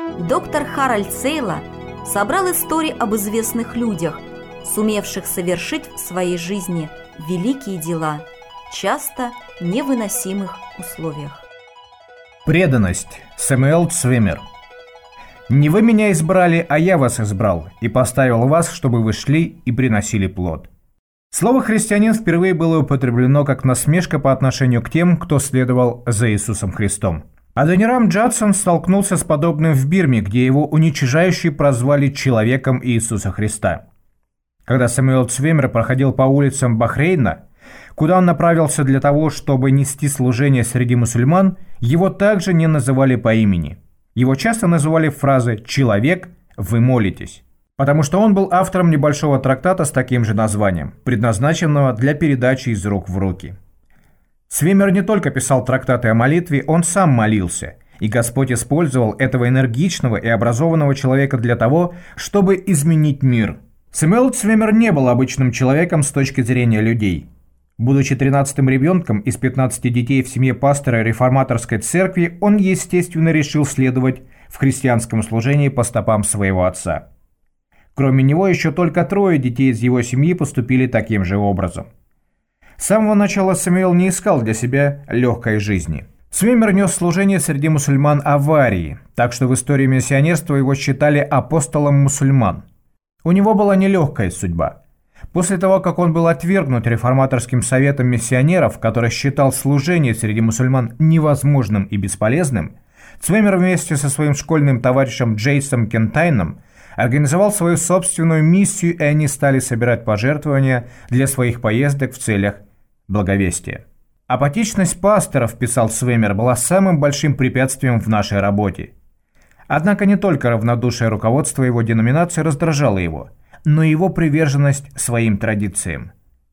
Доктор Харальд Сейла собрал истории об известных людях, сумевших совершить в своей жизни великие дела, часто в невыносимых условиях. Преданность. Сэмюэл Цвиммер. «Не вы меня избрали, а я вас избрал, и поставил вас, чтобы вы шли и приносили плод». Слово «христианин» впервые было употреблено как насмешка по отношению к тем, кто следовал за Иисусом Христом. Адонирам Джадсон столкнулся с подобным в Бирме, где его уничижающе прозвали «человеком Иисуса Христа». Когда Сэмюэл Цвиммер проходил по улицам Бахрейна, куда он направился для того, чтобы нести служение среди мусульман, его также не называли по имени. Его часто называли фразой «человек, вы молитесь», потому что он был автором небольшого трактата с таким же названием, предназначенного для передачи из рук в руки. Цвиммер не только писал трактаты о молитве, он сам молился, и Господь использовал этого энергичного и образованного человека для того, чтобы изменить мир. Сэмюэл Цвиммер не был обычным человеком с точки зрения людей. Будучи 13-м ребенком из 15 детей в семье пастора реформаторской церкви, он, естественно, решил следовать в христианском служении по стопам своего отца. Кроме него, еще только 3 детей из его семьи поступили таким же образом. С самого начала Сэмюэл не искал для себя легкой жизни. Цвиммер нес служение среди мусульман Аварии, так что в истории миссионерства его считали апостолом мусульман. У него была нелегкая судьба. После того, как он был отвергнут реформаторским советом миссионеров, который считал служение среди мусульман невозможным и бесполезным, Цвиммер вместе со своим школьным товарищем Джейсом Кентайном организовал свою собственную миссию, и они стали собирать пожертвования для своих поездок в целях благовестия. «Апатичность пасторов, — писал Цвиммер, — была самым большим препятствием в нашей работе. Однако не только равнодушие руководства его деноминации раздражало его, но и его приверженность своим традициям.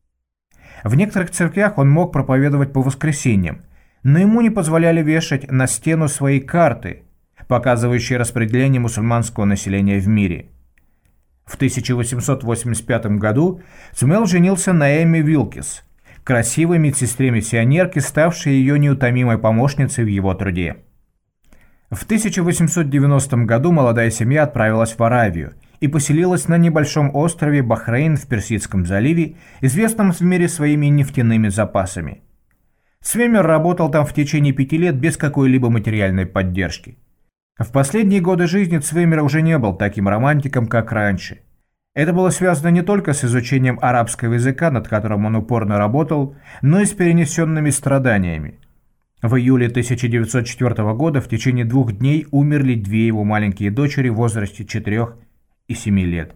В некоторых церквях он мог проповедовать по воскресеньям, но ему не позволяли вешать на стену свои карты, показывающие распределение мусульманского населения в мире. В 1885 году Цвиммер женился на Эмми Вилкис, красивой медсестре-миссионерке, ставшей ее неутомимой помощницей в его труде. В 1890 году молодая семья отправилась в Аравию и поселилась на небольшом острове Бахрейн в Персидском заливе, известном в мире своими нефтяными запасами. Цвиммер работал там в течение 5 лет без какой-либо материальной поддержки. В последние годы жизни Цвиммер уже не был таким романтиком, как раньше. Это было связано не только с изучением арабского языка, над которым он упорно работал, но и с перенесенными страданиями. В июле 1904 года в течение 2 дней умерли 2 его маленькие дочери в возрасте 4 и 7 лет.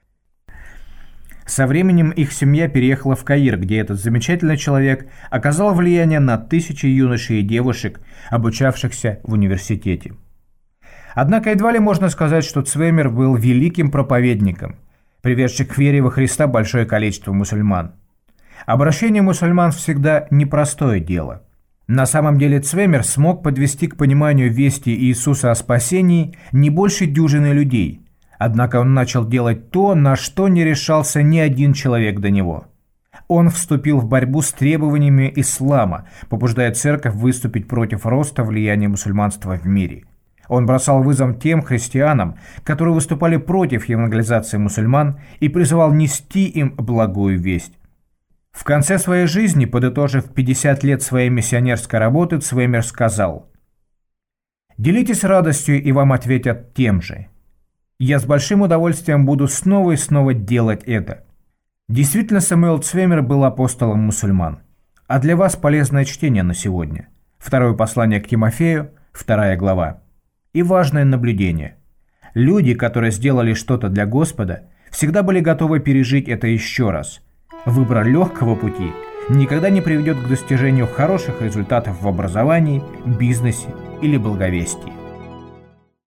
Со временем их семья переехала в Каир, где этот замечательный человек оказал влияние на тысячи юношей и девушек, обучавшихся в университете. Однако едва ли можно сказать, что Цвиммер был великим проповедником, приведшим к вере во Христа большое количество мусульман. Обращение мусульман всегда непростое дело. На самом деле Цвиммер смог подвести к пониманию вести Иисуса о спасении не больше дюжины людей, однако он начал делать то, на что не решался ни один человек до него. Он вступил в борьбу с требованиями ислама, побуждая церковь выступить против роста влияния мусульманства в мире. Он бросал вызов тем христианам, которые выступали против евангелизации мусульман, и призывал нести им благую весть. В конце своей жизни, подытожив 50 лет своей миссионерской работы, Цвиммер сказал: «Делитесь радостью, и вам ответят тем же. Я с большим удовольствием буду снова и снова делать это». Действительно, Сэмюэл Цвиммер был апостолом мусульман. А для вас полезное чтение на сегодня. 2 послание к Тимофею, 2 глава. И важное наблюдение. Люди, которые сделали что-то для Господа, всегда были готовы пережить это еще раз. Выбор легкого пути никогда не приведет к достижению хороших результатов в образовании, бизнесе или благовестии.